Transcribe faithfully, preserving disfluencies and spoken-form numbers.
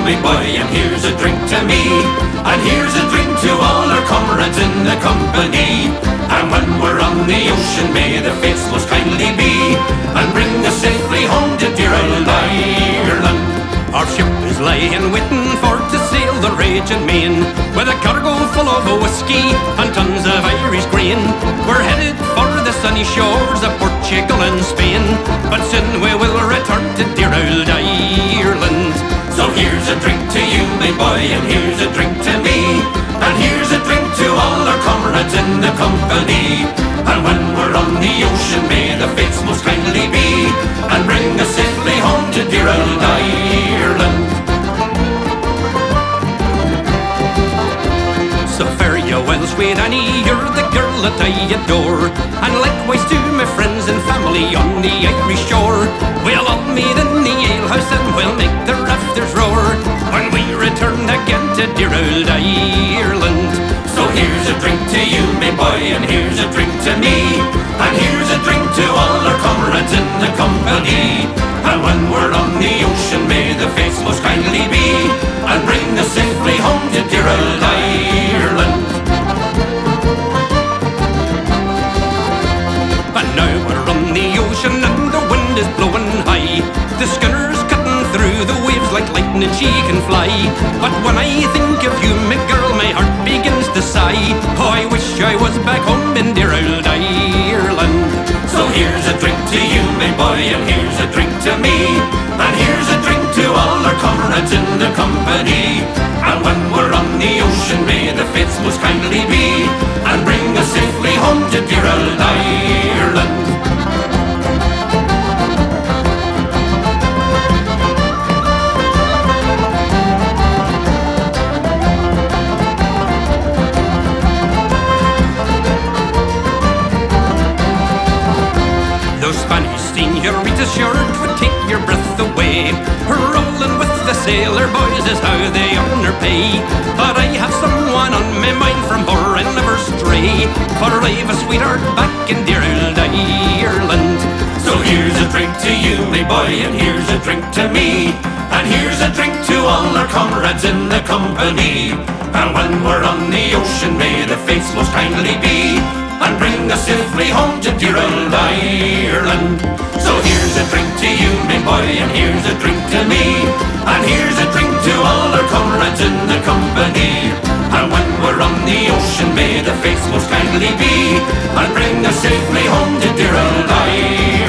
my boy, and here's a drink to me, and here's a drink to all our comrades in the company. And when we're on the ocean, may the fates most kindly be, and bring us safely home to dear old Ireland. Our ship is lying waiting for to sail the raging main, with a cargo full of whiskey and tons of Irish grain. We're headed for the sunny shores of Portugal and Spain, but soon we will return to dear old Ireland. So here's a drink to you, my boy, and here's a drink to me, and here's a drink to all our comrades in the company. And when we're on the ocean, may the fates most kindly be, and bring us safely home to dear old Ireland. So fare you well, sweet Annie, you're the girl that I adore, and likewise to my friends and family on the Irish shore. We'll all meet in the alehouse and we'll make the rafters roar, when we return again to dear old Ireland. So here's a drink to you, my boy, and here's a drink to me, and here's a drink to all our comrades in the company. And when we're on the ocean, may the fates most kindly be, and bring us safely home to dear old Ireland. And now we're on the ocean and the wind is blowing high, the schooner's cutting through the waves like lightning, she can fly. But when I think of you, my girl, my heart begins to sigh. Oh, I wish I was back home in dear old Ireland. So here's a drink to you, my boy, and here's a drink to me, and here's a drink to all our comrades in the company. And when we're on the ocean, may the fates most kindly be, and bring us safely home to dear old Ireland. Those Spanish senoritas sure would take your breath away, rolling with the sailor boys is how they earn their pay. But I have someone on my mind, from her I'll never stray, for I've a sweetheart back in dear old Ireland. So here's a drink to you, my boy, and here's a drink to me, and here's a drink to all our comrades in the company. And when we're on the ocean, may the fates most kindly be, and bring us safely home to dear old Ireland. So here's a drink to you, my boy, and here's a drink to me, and here's a drink to all our comrades in the company. And when we're on the ocean, may the fates most kindly be, and bring us safely home to dear old Ireland.